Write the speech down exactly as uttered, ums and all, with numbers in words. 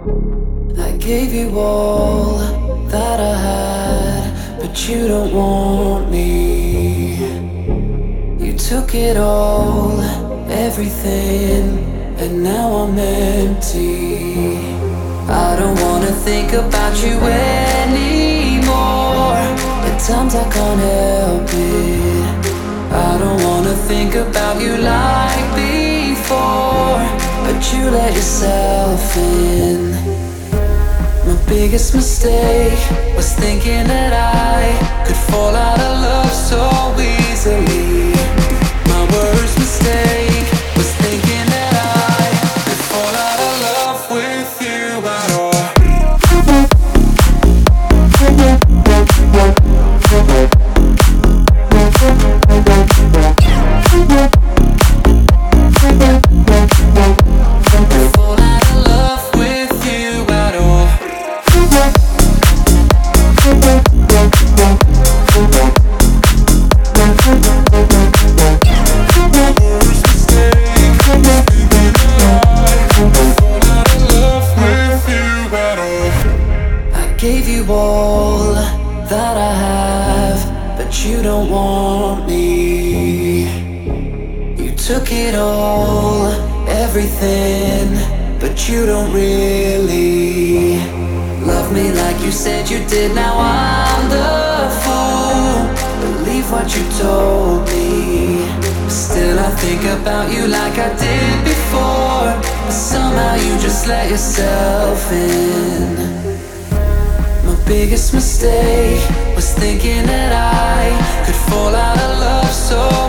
I gave you all that I had, but you don't want me. You took it all, everything, and now I'm empty. I don't wanna think about you anymore. At times I can't help it. I don't wanna think about you like before, but you let yourself in. My biggest mistake was thinking that I could fall out of love so easily. My worst mistake was thinking that I could fall out of love with you at all. Fall out of love with you at all. Gave you all that I have, but you don't want me. You took it all, everything, but you don't really love me like you said you did. Now I'm the fool, believe what you told me. Still I think about you like I did before, but somehow you just let yourself in. Biggest mistake was thinking that I could fall out of love so